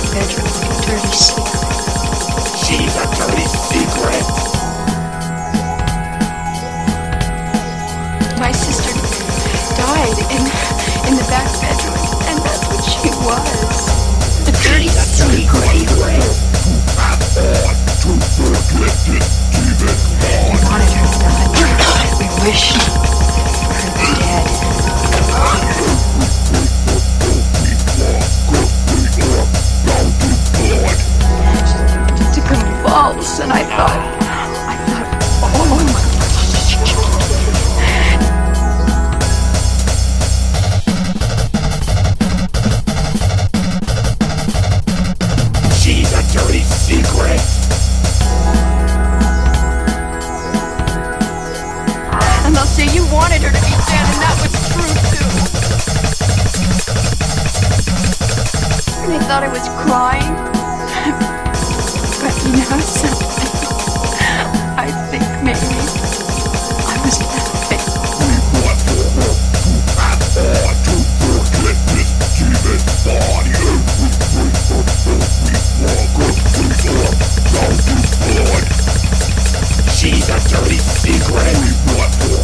back bedroom like a dirty secret. She's a dirty secret. My sister died in the back bedroom, and that's what she was. A dirty secret. We wanted her to die. We wished her dead. To convulse, and I thought, oh my gosh. She's a dirty secret. And they'll say you wanted her to be dead, and that was true too. And they thought I was crying. But you know something? I think maybe I was laughing. She's a dirty secret.